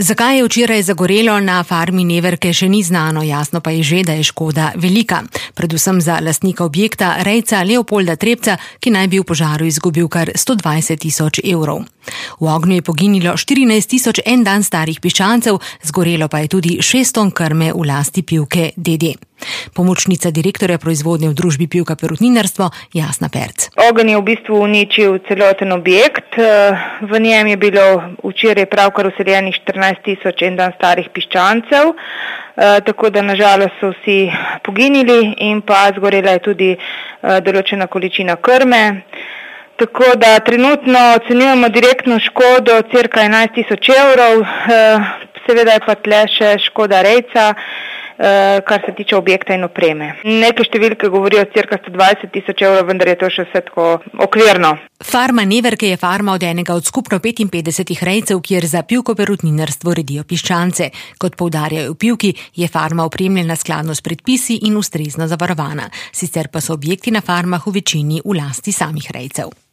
Zakaj je včeraj zagorelo na farmi Neverke, še ni znano, jasno pa je že, da je škoda velika. Predvsem za lastnika objekta, rejca Leopolda Trepca, ki naj bi v požaru izgubil kar 120 000 evrov. V ognju je poginilo 14 000 en dan starih piščancev, zgorelo pa je tudi 6 ton krme v lasti Pivke d.d. Pomočnica direktorja proizvodnje v družbi Pivka Perutninarstvo Jasna Perc. Ogenj je v bistvu uničil celoten objekt. V njem je bilo včeraj pravkar useljenih 14 000 en dan starih piščancev, tako da nažalost so vsi poginili in pa zgorela je tudi določena količina krme. Tako da trenutno ocenjujemo direktno škodo cirka 11 000 evrov, seveda je pa tle še škoda rejca, kar se tiče objekta in opreme. Neke številke govorijo cirka 120 000 evrov, vendar je to še vse tako okvirno. Farma Neverke je farma od enega od skupno 55 rejcev, kjer za Pivko Perutninarstvo redijo piščance. Kot poudarjajo v Pivki, je farma opremljena skladno s predpisi in ustrezno zavarovana. Sicer pa so objekti na farmah v večini v lasti samih rejcev.